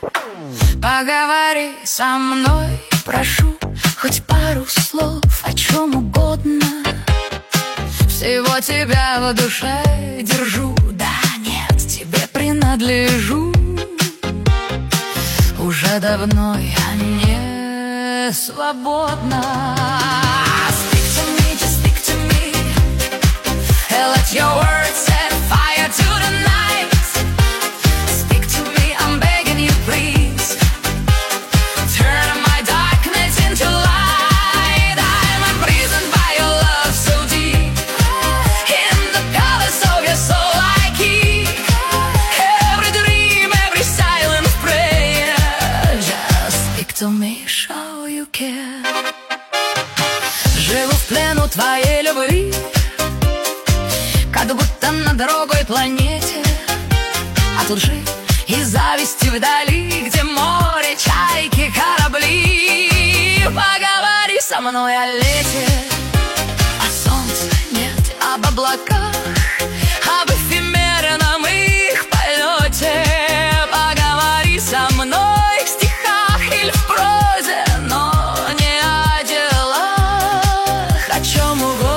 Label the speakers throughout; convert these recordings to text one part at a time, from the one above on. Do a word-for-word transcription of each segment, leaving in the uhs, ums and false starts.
Speaker 1: Поговори со мной, прошу, хоть пару слов, о чем угодно. Всего тебя в душе держу, да нет, тебе принадлежу. Уже давно я не свободна. Speak to me, just speak to me, and let your words set fire to the night. Speak to me, I'm begging you, please. Turn my darkness into light. I'm imprisoned by your love so deep. In the colors of your soul I keep every dream, every silent prayer. Just speak to me, show you care. Живу в плену твоей любви, как будто на другой планете. А тут жив и зависти вдали, где море, чайки, корабли. Поговори со мной о лете, о солнце нет, об облаках, об эфемерном их полете. Поговори со мной в стихах или в прозе, но не о делах, о чем угодно.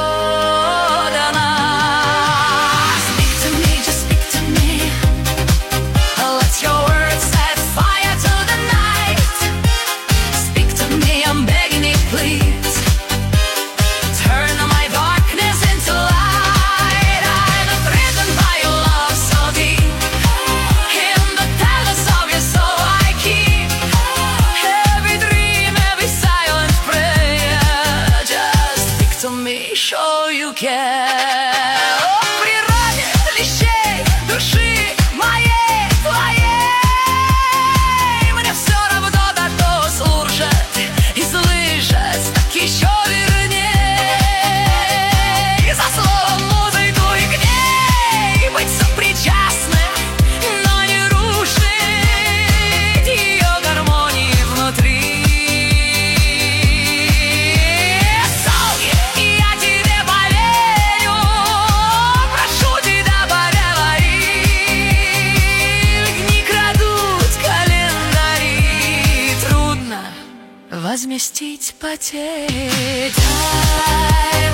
Speaker 1: Speak to me, just speak to me, let your words set fire to the night. Speak to me, I'm begging you, please. Turn my darkness into light. I'm imprisoned by your love so deep. In the colors of your soul I keep every dream, every silent prayer. Just speak to me, show you care. О природе лещей души моей, твоей, мне все равно, да то слушать и слышать, так еще верней. За словом музыку и к ней быть сопричастным, но не рушить ее гармонии внутри. Солнце, я тебе поверю, прошу тебя, поговори. Дни крадут календари, трудно возместить потери.